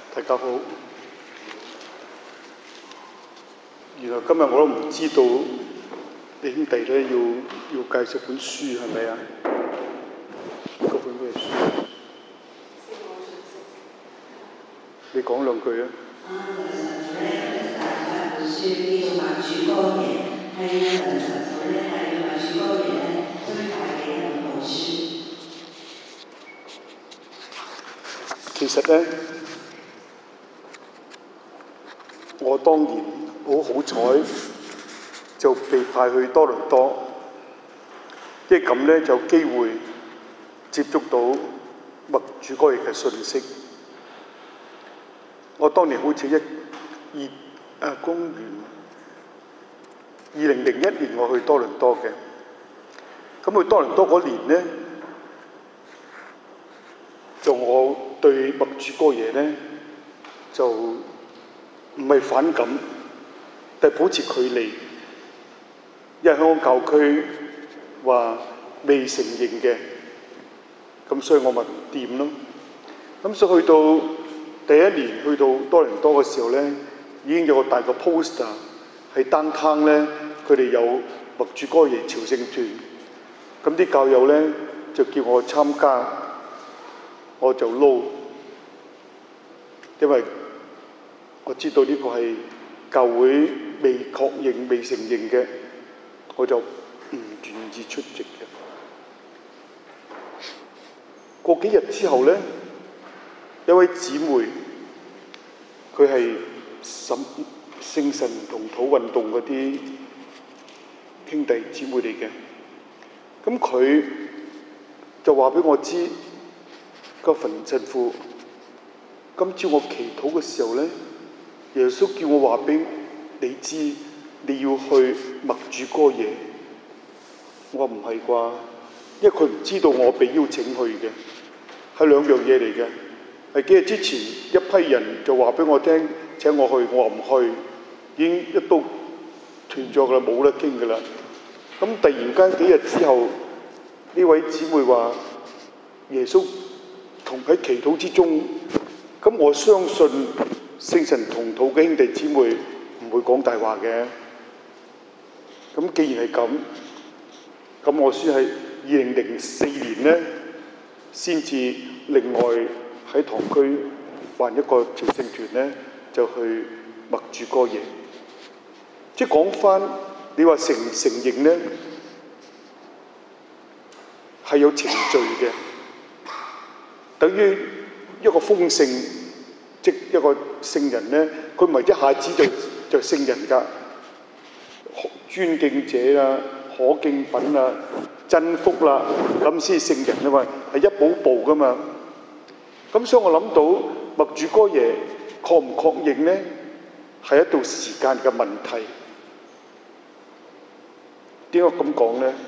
大家好。原來今日我都唔知道你兄弟咧要介紹本書係咪啊？嗰本咩書？你講兩句啊！ 本書叫做《默主哥耶》，係神神父咧係默主哥耶咧推介嘅一本好書。 其實咧，我當年好彩就被派去多倫多，即係咁咧就有機會接觸到默主哥耶嘅信息。我當年好似公元2001年我去多倫多嘅，咁去多倫多嗰年咧，就我對默主哥耶咧就唔係反感，但係保持距離，因為香港教區話未承認嘅，咁所以我咪唔掂咯。咁所以去到第一年去到多倫多嘅時候咧，已經有個大個 poster 喺 downtown 咧，佢哋有默主哥耶朝聖團，咁啲教友咧就叫我參加，我就撈，因為我知道呢個係教會未確認、未承認嘅，我就唔願意出席嘅。過幾日之後咧，一位姊妹，佢係聖神同土運動嗰啲兄弟姊妹嚟嘅，咁佢就話俾我知，個神父，今朝我祈禱嘅時候咧，耶穌叫我話俾你知，你要去默主哥耶。我話唔係啩，因為佢唔知道我被邀請去嘅，係兩樣嘢嚟嘅。係幾日之前一批人就話俾我聽請我去，我話唔去，已經一刀斷咗㗎啦，冇得傾㗎啦。咁突然間幾日之後，呢位姊妹話耶穌同喺祈禱之中，咁我相信聖神同土嘅兄弟姊妹唔會講大話嘅。咁既然係咁，咁我先喺2004年咧，先至另外喺堂區辦一個朝聖團咧，就去默主哥耶。即係講翻，你話承唔承認咧，係有程序嘅，等於一個封聖，即一個聖人咧，佢唔係一下子就聖人㗎，尊敬者啊、可敬品啊、真福啦，咁先聖人啊嘛，係一步步㗎嘛。咁所以我諗到默主哥耶確唔確認咧，係一道時間嘅問題。點解咁講咧？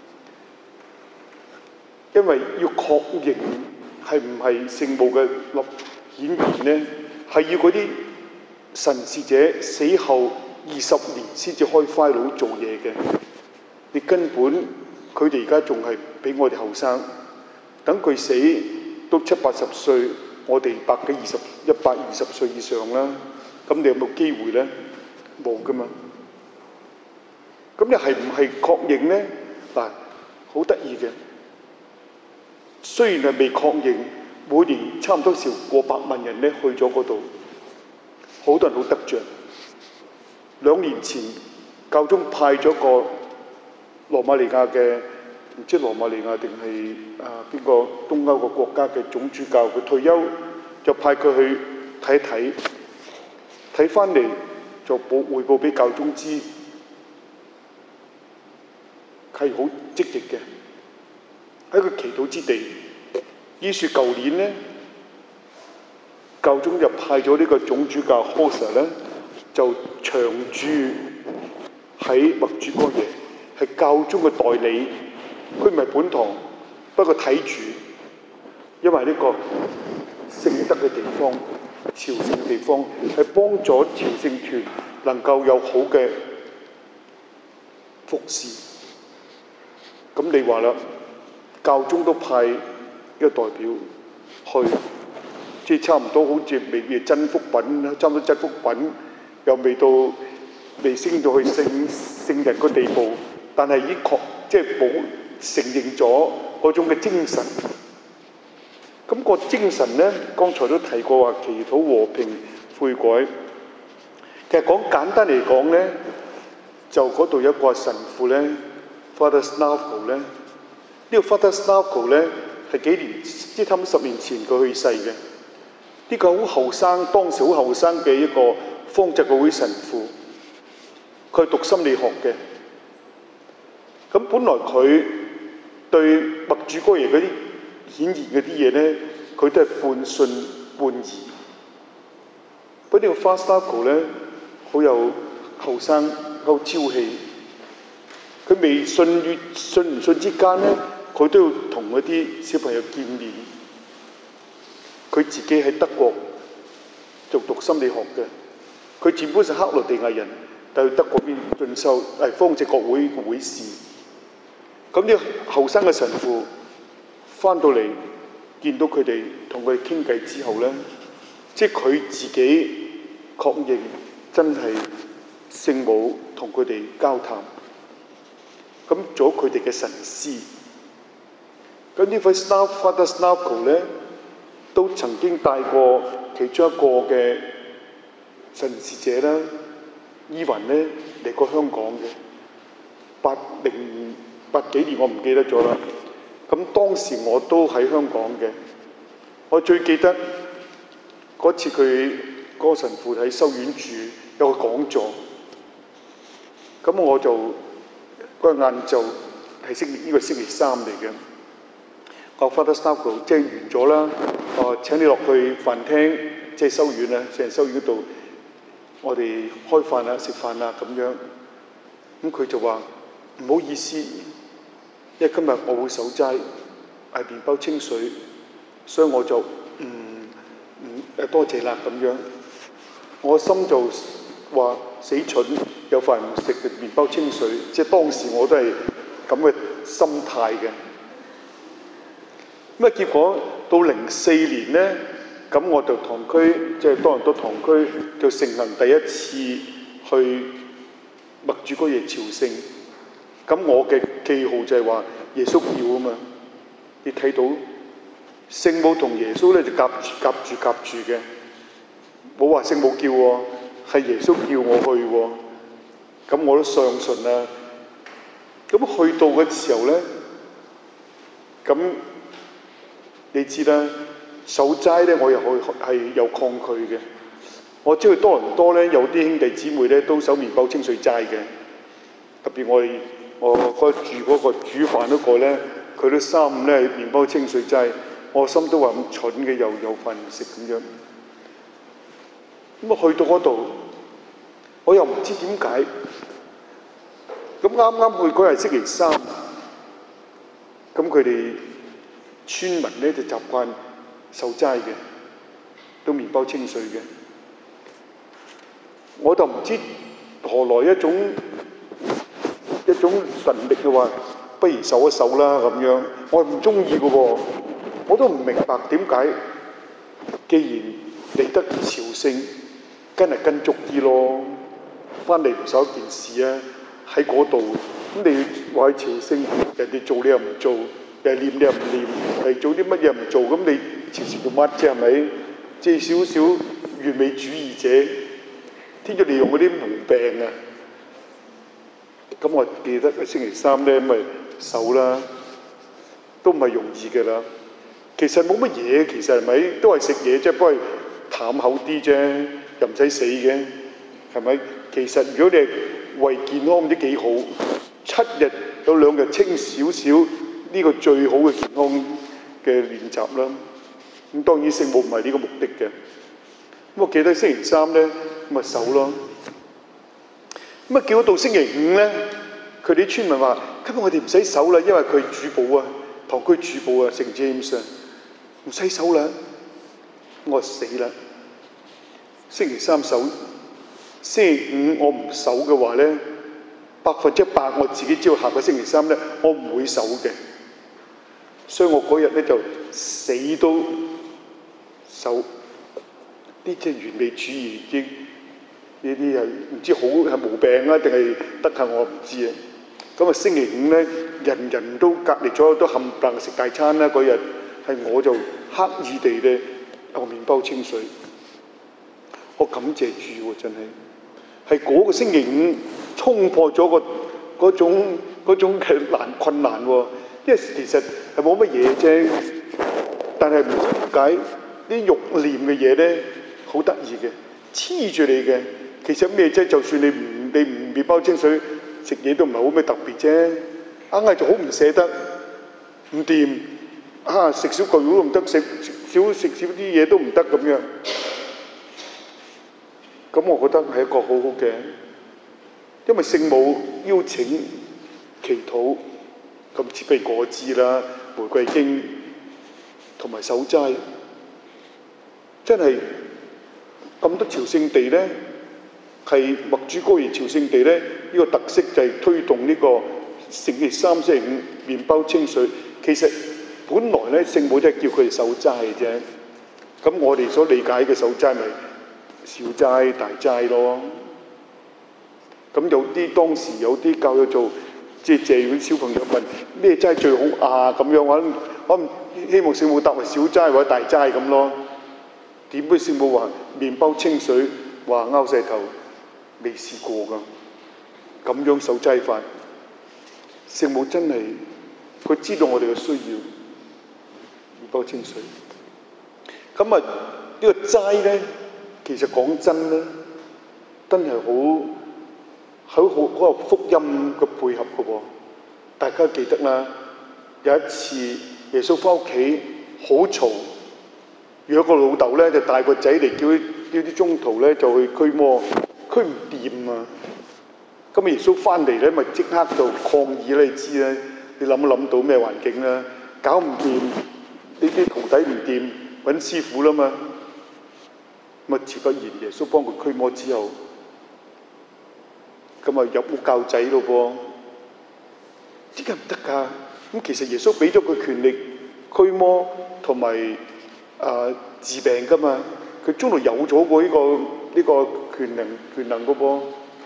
因為要確認係唔係聖母嘅顯現咧，係要嗰啲神視者死後20年先至開 file 做嘢嘅。你根本佢哋而家仲係比我哋後生，等佢死都70-80歲，我哋120歲以上啦。咁你有冇機會咧？冇噶嘛。咁你係唔係確認咧？嗱，好得意嘅。雖然係未確認，每年差唔多過百萬人咧去咗嗰度，好多人好得着。2年前，教宗派咗個羅馬尼亞嘅，唔知羅馬尼亞定係邊個東歐個國家嘅總主教，佢退休就派佢去睇一睇，睇翻嚟就匯報俾教宗知，係好積極嘅，喺佢祈禱之地。於是舊年咧，教宗就派咗呢個總主教 Hoser 咧，就長駐喺默主哥耶，係教宗嘅代理。佢唔係本堂，不過睇住，因為呢個聖德嘅地方、朝聖地方，係幫助朝聖團能夠有好嘅服侍。咁你話啦，教宗都派一個代表去， 即係差唔多好似未真福品，差唔多真福品，又未升到去聖人個地步，但係已經即係承認咗嗰種嘅精神。咁個精神呢，剛才都提過話祈禱和平悔改。其實簡單嚟講呢，就嗰度有一個神父呢 Father Snavko 呢，呢個 Father Snavko 呢係幾年，即係差唔多10年前佢去世嘅。呢個好後生，當時好後生嘅一個方濟教會神父，佢係讀心理學嘅。咁本來佢對默主哥爺嗰啲顯然嗰啲嘢呢，佢都係半信半疑。不過呢個 Father Snavko 呢，好有後生，好朝氣。佢未信唔信之間呢，佢都要同嗰啲小朋友見面。佢自己喺德國就讀心理學嘅，佢原本係克羅地亞人，但去德國邊進修方濟各會嘅會士。咁呢個後生嘅神父翻到嚟，見到佢哋同佢哋傾偈之後呢，即係佢自己確認真係聖母同佢哋交談，咁做佢哋嘅神師。咁呢位 Father Snavko 呢，都曾經帶過其中一個嘅神視者啦，伊雲呢嚟過香港嘅80幾年，我唔記得咗啦。咁當時我都喺香港嘅，我最記得嗰次佢嗰個神父喺修院住有個講座，咁我就嗰日晏晝係呢個星期3嚟嘅。個 Father Snavko 即係完咗啦，請你落去飯廳，即係修院啊，成修院嗰度，我哋開飯啊、食飯啊咁樣。咁佢就話唔好意思，因為今日我會守齋，係麵包清水，所以我就多謝啦咁樣。我心就話死蠢，有飯唔食嘅麵包清水，即係當時我都係咁嘅心態嘅。咁結果到04年呢，咁我就堂區，即係多倫多堂區就盛行第一次去默主哥爺朝聖。咁我嘅記號就係話耶穌叫啊嘛，你睇到聖母同耶穌咧就夾住嘅，冇話聖母叫喎，係耶穌叫我去喎。咁我都相信啦。咁去到嘅時候咧，咁你知啦，守齋咧我又係有抗拒嘅。我知道多倫多咧有啲兄弟姊妹咧都守麵包清水齋嘅，特別我住嗰個煮飯嗰個咧，佢都3、5咧麵包清水齋，我心都話咁蠢嘅，又有飯唔食咁樣。咁去到嗰度，我又唔知點解。咁啱去嗰日星期3，咁佢哋村民咧就習慣守齋嘅，都麵包清水嘅。我就唔知何來一種神力嘅話，不如守一守啦咁樣。我唔中意嘅喎，我都唔明白點解。既然嚟得朝聖，跟足啲咯，翻嚟唔守一件事啊，喺嗰度咁你話去朝聖，人哋做你又唔做，人哋念你又唔念，係做啲乜嘢唔做，咁你朝聖做乜啫？係咪？即係少少完美主義者，天主利用嗰啲毛病啊！咁我記得星期3咧，咪守啦，都唔係容易嘅啦。其實冇乜嘢，其實係咪都係食嘢啫，不過淡口啲啫，又唔使死嘅，係咪？其實如果你係為健康唔知幾好，7日有2日清少少，呢個最好嘅健康嘅練習啦。咁當然聖母唔係呢個目的嘅。咁我記得星期3咧，咁咪守咯。咁結果到星期5咧，佢哋啲村民話：今日我哋唔使守啦，因為佢主保啊，堂區主保啊，聖 James 啊，唔使守啦。我話死啦！星期3守，星期5我唔守嘅話咧，100%我自己知道下個星期3咧，我唔會守嘅。所以我嗰日咧就死都守啲即係完美主義啲呢啲係唔知好係毛病啊定係得閒我唔知啊。咁啊星期五咧，人人都隔離咗，都冚唪唥食大餐啦。嗰日係我就刻意地咧有麵包清水。我感謝主喎，真係嗰個星期五衝破咗嗰種嘅困難喎。因為其實係冇乜嘢啫，但係唔知點解啲慾念嘅嘢咧好得意嘅，黐住你嘅。其實咩啫？就算你唔麵包清水食嘢都唔係好咩特別啫，硬係就好唔捨得，唔掂啊！食少嚿肉都唔得，食少啲嘢都唔得咁樣。咁我覺得係一個好好嘅，因為聖母邀請祈禱，咁似譬如果子啦、玫瑰經同埋守齋，真係咁多朝聖地咧，係默主哥兒朝聖地咧，呢個特色就係推動呢個星期三、星期五麵包清水。其實本來咧聖母都係叫佢哋守齋嘅啫，咁我哋所理解嘅守齋咪小齋大齋咯。咁當時有啲教友做即係謝遠小朋友問咩齋最好啊咁樣，我希望聖母答為小齋或者大齋咁咯。點解聖母話麵包清水話拗晒頭？未試過㗎，咁樣守齋法。聖母真係佢知道我哋嘅需要，麵包清水。咁啊呢個齋咧，其實講真咧，真係好有福音嘅配合嘅喎。大家記得啦，有一次耶穌返屋企好嘈，有個老豆咧就帶個仔嚟叫啲宗徒咧就去驅魔，驅唔掂啊！咁耶穌翻嚟咧，咪即刻就抗議啦！你知啦，你諗到咩環境啦？搞唔掂呢啲徒弟唔掂，揾師傅啦嘛。咁啊，自不然耶穌幫佢驅魔之後，咁啊入屋教仔咯噃。點解唔得㗎？咁其實耶穌俾咗佢權力驅魔同埋治病㗎嘛。佢中途有咗個呢個權能㗎噃。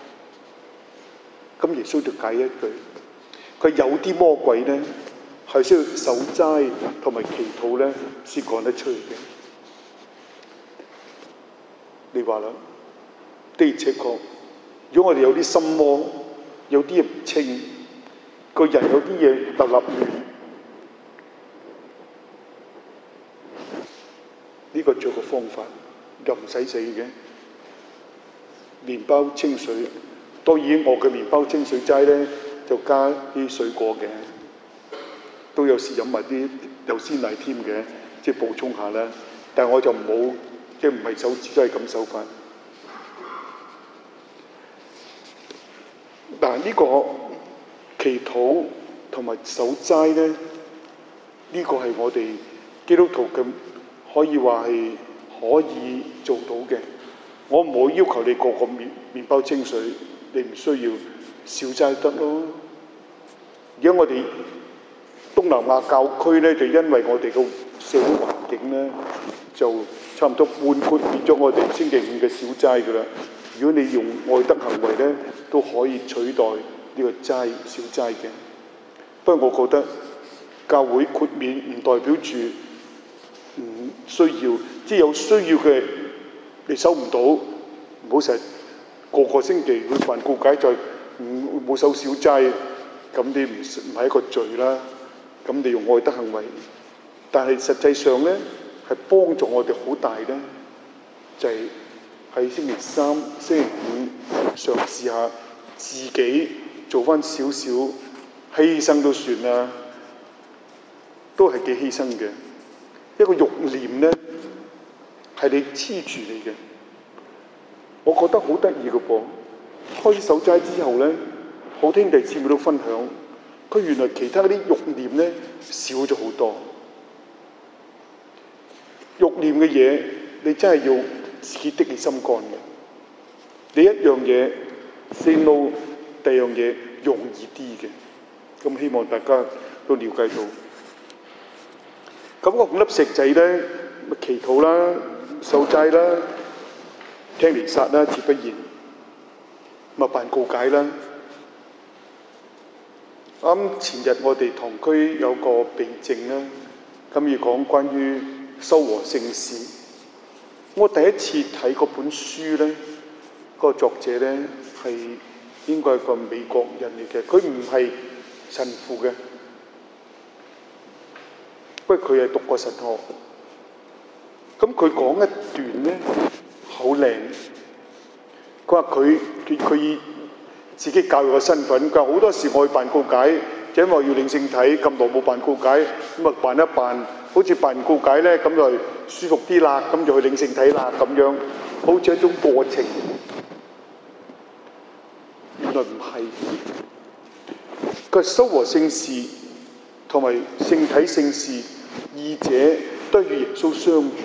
咁耶穌就解一句，佢有啲魔鬼咧係需要守齋同埋祈禱咧先講得出嚟嘅。你話啦，的而且確，如果我哋有啲心魔，有啲嘢唔清，個人有啲嘢立亂，呢個做個方法又唔使死嘅，麵包清水。當然我嘅麵包清水齋咧就加啲水果嘅，都有時飲埋啲有鮮奶添嘅，即係補充下啦。但係我就冇，即係唔係手指都係咁手法。但係呢個祈禱同埋守齋咧，呢個係我哋基督徒嘅可以話係可以做到嘅。我唔會要求你個麵包清水。你唔需要小齋得咯。而家我哋東南亞教區咧，就因為我哋個社會環境咧，就差唔多半豁免咗我哋星期五嘅小齋噶啦。如果你用愛德行為咧，都可以取代呢個齋小齋嘅。不過我覺得教會豁免唔代表住唔需要，即係有需要嘅你守唔到，唔好成日個星期去辦告解就冇守小齋，咁你唔係一個罪啦。咁你用愛德行為，但係實際上咧係幫助我哋好大咧，就係喺星期三、星期五嘗試下自己做翻少少犧牲都算啦，都係幾犧牲嘅。一個慾念咧係你黐住你嘅。我覺得好得意嘅噃，開守齋之後咧，好兄弟姊妹都分享，佢原來其他嗰啲慾念咧少咗好多。慾念嘅嘢，你真係要自己的起心肝嘅。你一樣嘢 say no， 第二樣嘢容易啲嘅。咁希望大家都了解到。咁個5粒石仔咧，祈禱啦、守齋啦。 聽彌撒啦，自不然，咪辦告解啦。啱前日我哋堂區有個避靜啦，咁要講關於修和聖事。我第一次睇嗰本書咧，個作者咧係應該係個美國人嚟嘅，佢唔係神父嘅，不過佢係讀過神學。咁佢講一段咧好靚，佢話佢以自己教育嘅身份，佢話好多時我去辦告解，就因為我要領聖體，咁耐冇辦告解，咁啊辦一辦，好似辦告解咧咁就舒服啲啦，咁就去領聖體啦，咁樣好似一種過程。原來唔係，佢修和聖事同埋聖體聖事二者都與耶穌相遇。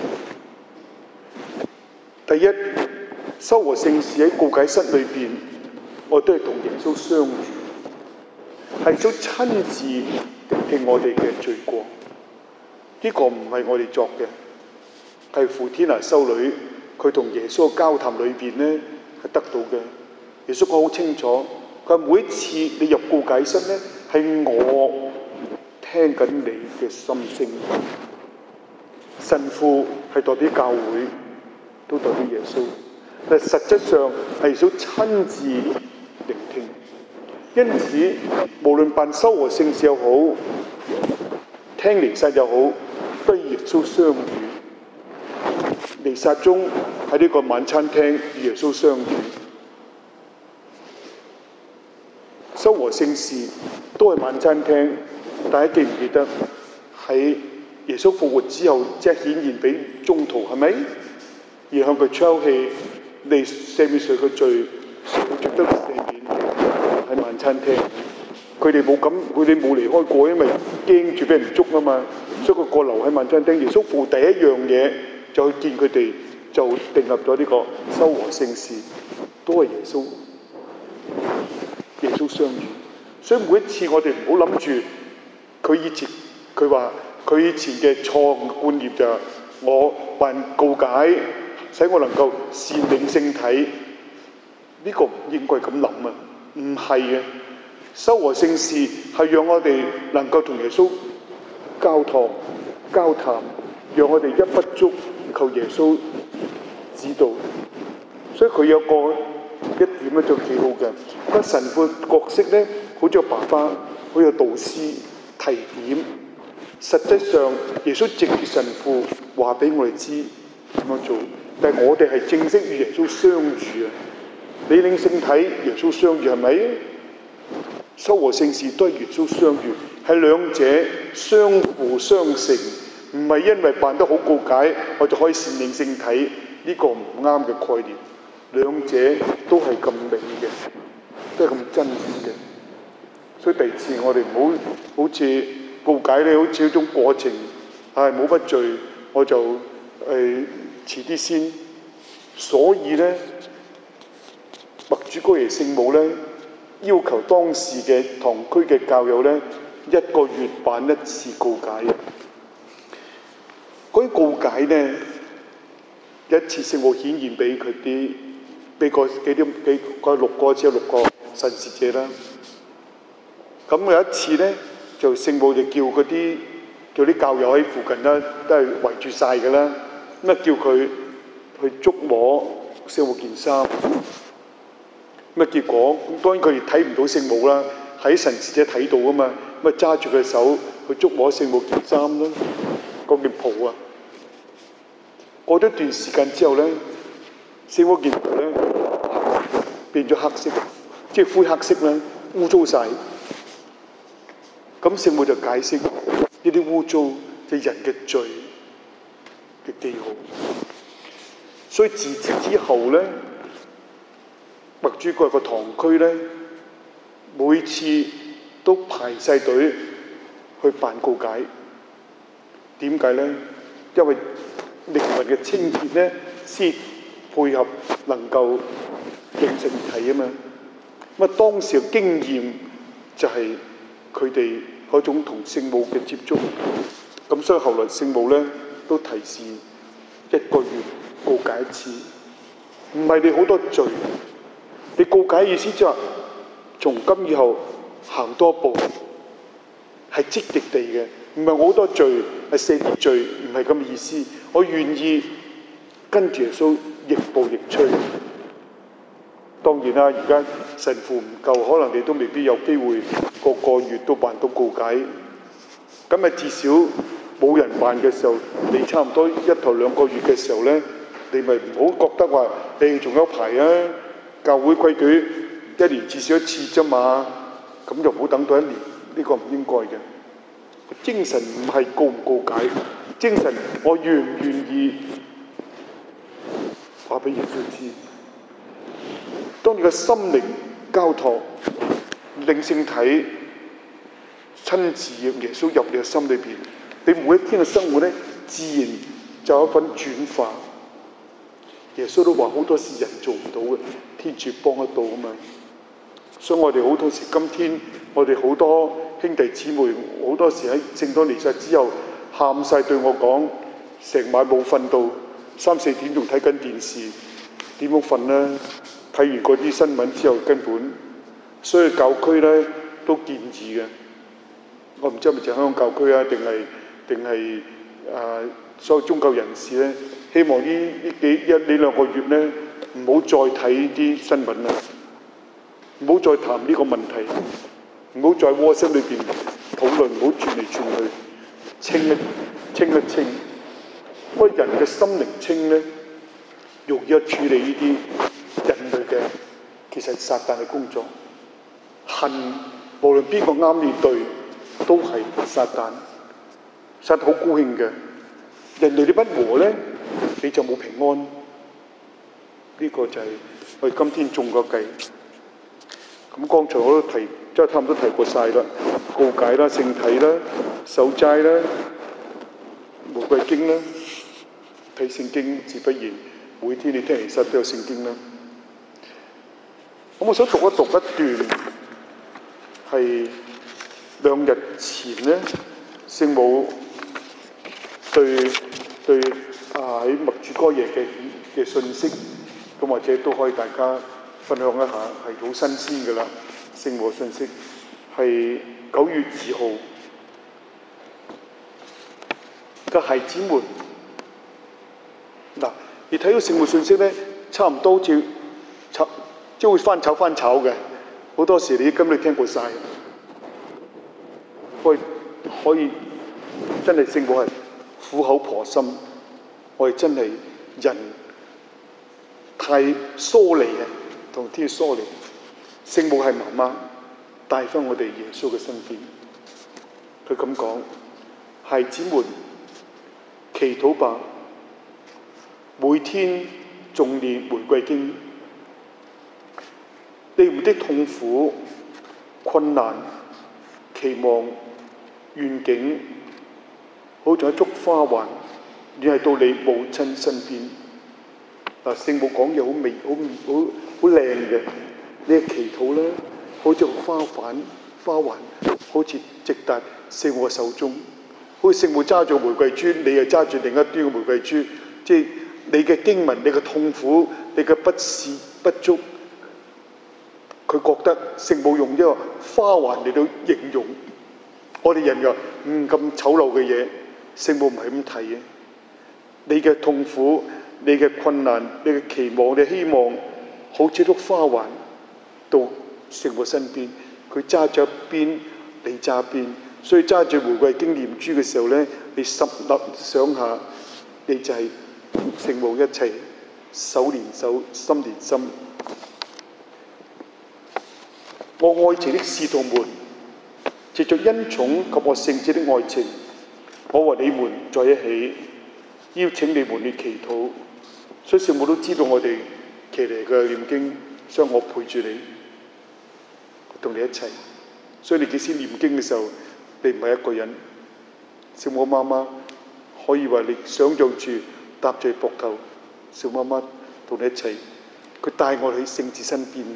第一，修和聖事喺告解室裏邊，我都係同耶穌相遇，係想親自聆聽我哋嘅罪過。呢個唔係我哋作嘅，係傅天娜修女佢同耶穌嘅交談裏邊咧係得到嘅。耶穌講好清楚，佢話每一次你入告解室咧，係我聽緊你嘅心聲。神父係代表教會，都代表耶穌，但實質上係想親自聆聽。因此，無論辦修和聖事又好，聽彌撒又好，都與耶穌相遇。彌撒中喺呢個晚餐廳與耶穌相遇，修和聖事都係晚餐廳。大家記唔記得喺耶穌復活之後，即係顯現俾宗徒，係咪？而向佢吹氣，你赦免誰嘅罪，佢值得赦免。喺晚餐廳，佢哋冇離開過，因為驚住俾人捉啊嘛，所以佢過留喺晚餐廳。耶穌復活第一樣嘢就去見佢哋，就訂立咗呢個修和聖事，都係耶穌相遇。所以每一次我哋唔好諗住佢話佢以前嘅錯誤觀念就係我辦告解，使我能夠善領聖體。呢個唔應該咁諗啊！唔係嘅，修和聖事係讓我哋能夠同耶穌交談，讓我哋一不足求耶穌指導。所以佢有一點咧就幾好嘅。個神父角色咧，好似個爸爸，好有導師提點。實際上，耶穌藉住神父話俾我哋知點樣做，但係我哋係正式與耶穌相遇啊！你領聖體，耶穌相遇係咪？修和聖事都係耶穌相遇，係兩者相輔相成，唔係因為辦得好告解，我就可以善領聖體。呢個唔啱嘅概念。兩者都係咁美嘅，都係咁真實嘅。所以第二次我哋唔好好似告解咧，好似一種過程，冇乜罪，我就遲啲先。所以咧，默主哥耶聖母咧，要求當時嘅堂區嘅教友咧，1個月辦一次告解。嗰啲告解咧，一次聖母顯現俾佢啲，俾個6個，只有6個神視者啦。咁有一次咧，就聖母就叫啲教友喺附近啦，都係圍住晒㗎啦。咁啊叫佢去觸摸聖母件衫。咁啊結果，當然佢哋睇唔到聖母啦，喺神視者睇到啊嘛。咁啊揸住佢手去觸摸聖母件衫啦，嗰件袍啊。過咗一段時間之後咧，聖母件袍咧變咗黑色，即係灰黑色啦，污糟晒。咁聖母就解釋呢啲污糟就係人嘅罪嘅記號。所以自此之後咧，默主哥個堂區咧，每次都排晒隊去辦告解。點解咧？因為靈魂嘅清潔咧，先配合能夠領聖體啊嘛。咁啊當時嘅經驗就係佢哋嗰種同聖母嘅接觸。咁所以後來聖母咧都提示1個月告解一次。 唔係你好多罪。你告解意思即係話，從今以後行多步，係積極地嘅，唔係我好多罪係赦啲罪，唔係咁嘅意思。我願意跟住耶穌亦步亦趨。當然啦，而家神父唔夠，可能你都未必有機會個月都辦到告解。咁至少冇人辦嘅時候，你差唔多1頭2個月嘅時候呢，你咪唔好覺得話你仲有排啊！教會規矩1年至少1次啫嘛，咁就唔好等到1年，呢個唔應該嘅。精神唔係告唔告解，精神我願唔願意話俾耶穌知。當你嘅心靈交託，令聖體親自讓耶穌入你嘅心裏邊，你每一天嘅生活呢，自然就有一份轉化。耶穌都話好多事人做唔到嘅，天主幫得到啊嘛。所以我哋好多時，今天我哋好多兄弟姊妹，好多時喺聖堂離世之後，喊晒對我講，成晚冇瞓到，3、4點仲睇緊電視，點樣瞓呢？睇完嗰啲新聞之後，根本所以教區呢都建議嘅。我唔知係咪就香港教區啊，定係所有宗教人士呢，希望呢2個月呢，唔好再睇啲新聞啦，唔好再談呢個問題，唔好再WhatsApp裏邊討論，唔好轉嚟轉去，清一清。因為人嘅心靈清呢，容易處理呢啲人類嘅，其實撒旦嘅工作。恨無論邊個啱你對，都係撒旦。撒旦好高興嘅，人類啲不和呢，你就冇平安。呢個就係我哋今天種個計。咁剛才我都即係差唔多提過晒啦，告解啦、聖體啦、守齋啦、玫瑰經啦、睇聖經自不然，每天你聽其實都有聖經啦。咁我想讀一段，係2日前呢，聖母對喺默主哥耶嘅信息，咁或者都可以大家分享一下，係好新鮮嘅啦。聖母信息係9月2號嘅孩子們。嗱，你睇到聖母信息咧，差唔多好似即係會翻炒嘅，好多時你今日聽過晒，可以真係聖母係苦口婆心，我哋真係人太疏離嘅，同天疏離。聖母係媽媽，帶翻我哋耶穌嘅身邊。佢咁講：孩子們，祈禱吧，每天誦念玫瑰經。你們的痛苦、困難、期望、願景，好似一束花環，聯繫到你母親身邊。嗱，聖母講嘢好美、好靚嘅。你嘅祈禱咧，好似花環，好似直達聖母嘅手中，好似聖母揸住玫瑰珠，你又揸住另一端嘅玫瑰珠，即係你嘅經文、你嘅痛苦、你嘅不是不足，佢覺得聖母用一個花環嚟到形容我哋人又咁醜陋嘅嘢，聖母唔係咁睇嘅。你嘅痛苦、你嘅困難、你嘅期望、你嘅希望，好似一束花環到聖母身邊，佢揸住一邊，你揸一邊，所以揸住玫瑰經念珠嘅時候咧，你十粒想下，你就係聖母一齊手連手，心連心。我愛情的使徒們，藉着恩寵及我聖子的愛情，我和你們在一起，邀請你們去祈禱。所以聖母都知道我哋騎嚟嘅念經，所以我陪住你，同你一齊。所以你幾時念經嘅時候，你唔係一個人。聖母媽媽可以話你想像住搭住膊頭，小媽媽同你一齊，佢帶我去聖子身邊。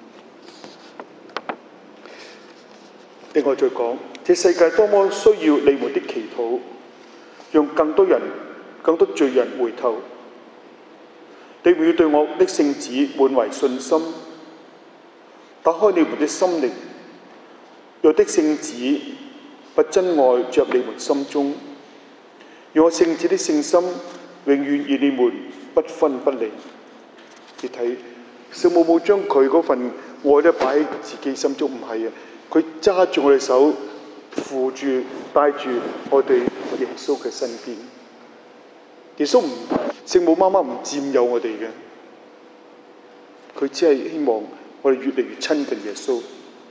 另外再講，這世界多麼需要你們的祈禱，讓更多罪人回頭。 你們要對我的聖子滿懷信心，打開你們的心靈，讓我的聖子把真愛著入你們心中，讓我聖子的聖心永遠與你們不分不離。你睇，聖母冇將佢嗰份愛咧擺喺自己心中，唔係啊，佢揸住我哋手，扶住帶住我哋耶穌嘅身邊。耶穌聖母媽媽唔佔有我哋嘅，佢只係希望我哋越嚟越親近耶穌。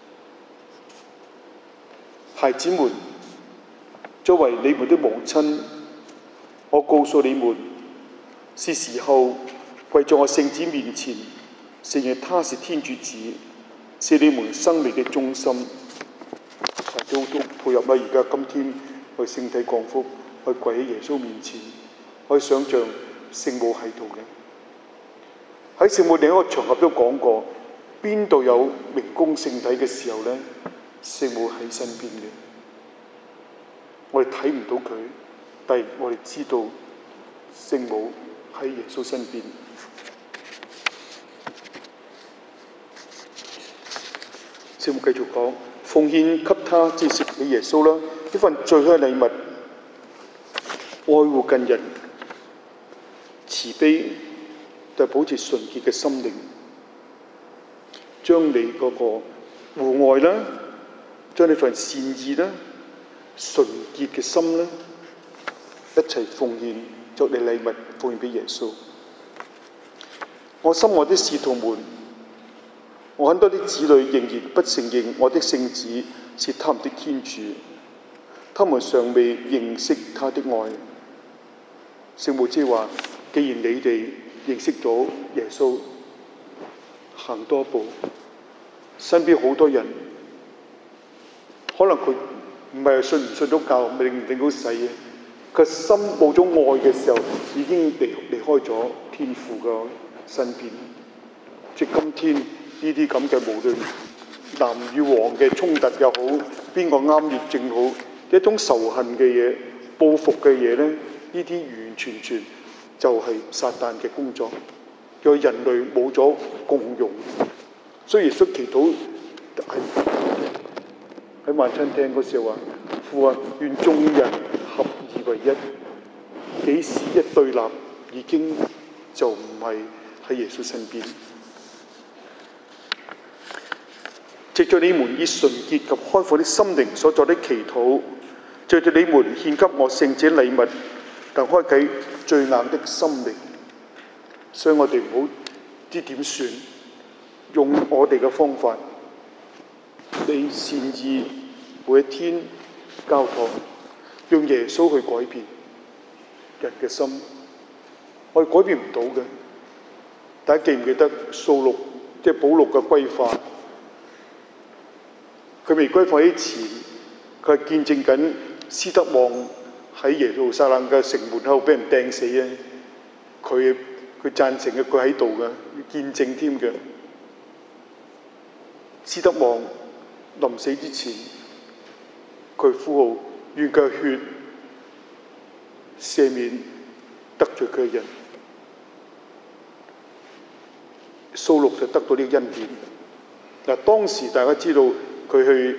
孩子們，作為你們的母親，我告訴你們，是時候跪在我聖子面前，承認他是天主子，是你們生命嘅中心。都配合啦！而家今天去聖體降福，去跪喺耶穌面前，可以想像聖母喺度嘅。喺聖母另一個場合都講過，邊度有明供聖體嘅時候呢？聖母喺身邊嘅。我哋睇唔到佢，但係我哋知道聖母喺耶穌身邊。聖母繼續講，奉獻給他，即係俾耶穌啦，呢份最好嘅禮物，愛護近人，慈悲，就保持純潔嘅心靈，將你嗰個戶外啦，將你份善意啦、純潔嘅心啦，一齊奉獻作你禮物，奉獻俾耶穌。我心愛的使徒們，我很多啲子女仍然不承認我的聖子是他們的天主，他們尚未認識他的愛。聖母即係話，既然你哋認識咗耶穌，行多一步，身邊好多人，可能佢唔係信唔信咗教，令唔令到死嘅，佢心冇咗愛嘅時候，已經離開咗天父嘅身邊。即係今天呢啲咁嘅無論藍與黃嘅衝突又好，邊個啱亦正好，一種仇恨嘅嘢、報復嘅嘢咧，呢啲完完全全就係撒旦嘅工作，讓人類冇咗共融。所以耶穌祈禱喺晚餐廳嗰時候話：父啊，願眾人合而為一。幾時一對立，已經就唔係喺耶穌身邊。藉著你們以純潔及開放的心靈所作的祈禱，藉著你們獻給我聖子禮物，更開啟最硬的心靈。所以我哋唔好知點算，用我哋嘅方法，你善意每一天交託，用耶穌去改變人嘅心。我哋改變唔到嘅。大家記唔記得掃祿，即係保祿嘅歸化？佢未歸化之前，佢係見證緊斯德旺喺耶路撒冷嘅城門口俾人掟死啊！佢贊成嘅，佢喺度嘅，見證添嘅。斯德旺臨死之前，佢呼號願佢血赦免得罪佢嘅人。掃祿就得到呢個恩典。嗱，當時大家知道佢去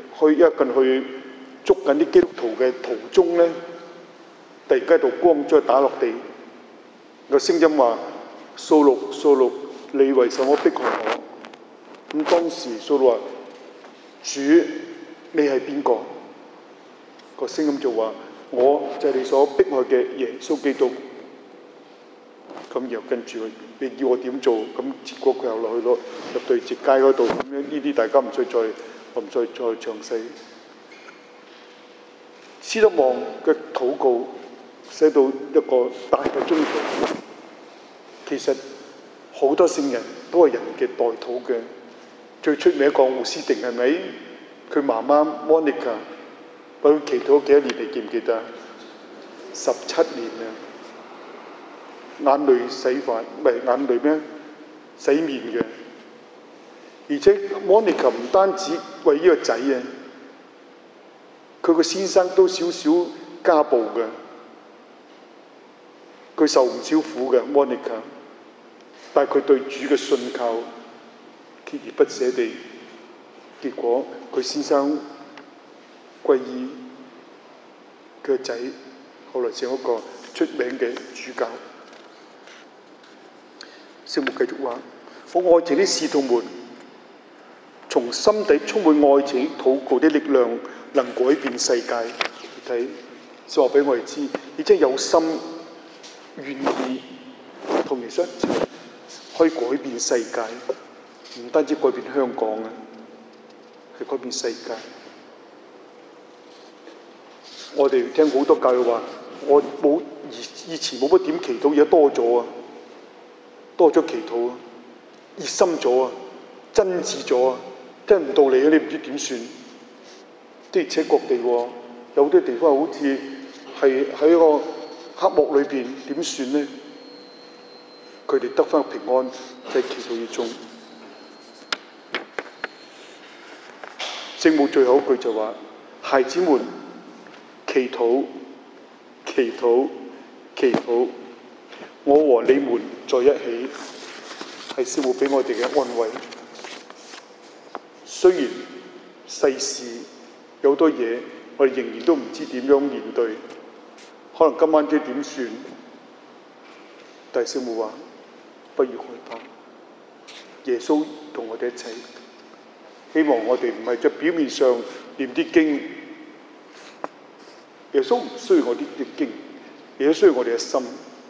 捉緊啲基督徒嘅途中咧，突然間道光將佢打落地，個聲音話：掃祿，掃祿，你為什麼迫害我？咁當時掃祿話：主，你係邊個？個聲音就話：我就係你所迫害嘅耶穌基督。咁然後跟住佢，你叫我點做？咁結果佢又落去咗入對直街嗰度。咁樣呢啲大家唔需再，我唔再詳細。斯德旺嘅禱告寫到一個大嘅宗教。其實好多聖人都係人嘅代禱嘅。最出名一個奧斯定係咪？佢媽媽 Monica 為佢祈禱幾多年？你記唔記得？17年啊！眼淚洗髮，唔係眼淚咩？洗面嘅。而且 Monica 唔單止為呢個仔啊，佢個先生都少少家暴嘅，佢受唔少苦嘅 Monica。 但係佢對主嘅信靠鍥而不捨地，結果佢先生歸依，佢個仔後來成一個出名嘅主教。聖母繼續話：我愛情啲使徒們，從心底充滿愛情禱告的力量，能改變世界。睇，就話俾我哋知，你真係有心願意同耶穌一齊，可以改變世界，唔單止改變香港啊，係改變世界。我哋聽好多教友話，我冇以前冇乜點祈禱，而家多咗啊，多咗祈禱啊，熱心咗啊，真摯咗啊，真係唔道理啊！你唔知點算？的而且確地喎，有啲地方好似係喺個黑幕裏邊，點算呢？佢哋得返平安，就係祈禱之中。聖母最後一句就話：孩子們，祈禱，祈禱，祈禱，我和你們在一起，係聖母俾我哋嘅安慰。雖然世事有好多嘢，我哋仍然都唔知點樣面對，可能今晚知點算，但係聖母話：不要害怕，耶穌同我哋一齊。希望我哋唔係在表面上念啲經，耶穌唔需要我啲經，耶穌需要我哋嘅心。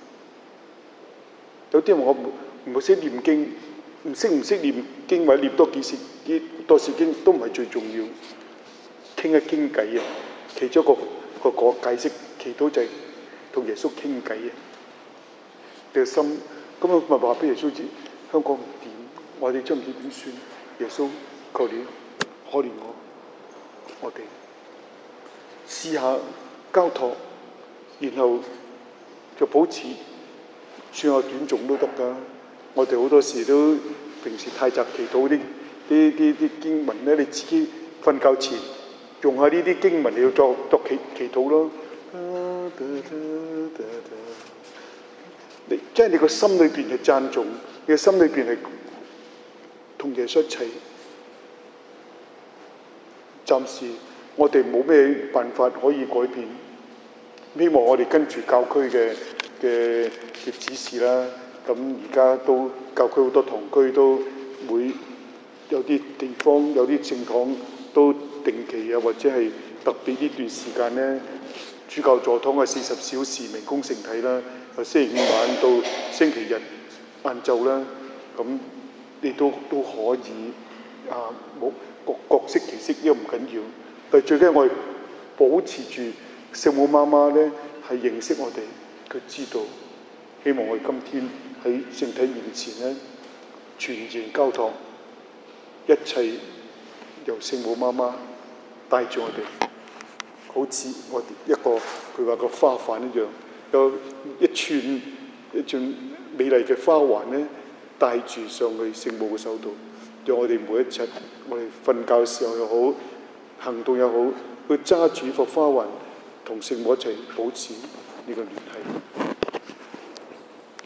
有啲人話我唔識念經，唔識念經或者念多幾多次經都唔係最重要，傾一傾偈啊！其中一個解釋祈禱就係同耶穌傾偈啊！你嘅心咁我咪話俾耶穌知，香港唔掂，我哋真唔知點算。耶穌求你可憐我哋試下交託，然後就保持算下短誦都得㗎。我哋好多時都平時太習祈禱啲經文咧，你自己瞓覺前用下呢啲經文，你要作祈禱咯。你即係你個心裏邊係讚頌，你個心裏邊係同耶穌一齊。暫時我哋冇咩辦法可以改變，希望我哋跟住教區嘅指示啦。咁而家都教區好多堂區都會有啲地方有啲聖堂都定期啊，或者係特別呢段時間咧，主教座堂係40小時明供聖體啦，由星期五晚到星期日晏晝啦。咁你都可以啊，冇各適其適，呢個唔緊要。但係最緊要我哋保持住聖母媽媽咧係認識我哋，佢知道。希望我哋今天喺聖體面前咧，全然交託，一切由聖母媽媽帶住我哋，好似我哋一個佢話個花環一樣，有一串美麗嘅花環咧，帶住上去聖母嘅手度，讓我哋每一日，我哋瞓覺嘅時候又好，行動又好，去揸住個花環，同聖母一齊保持呢個聯繫。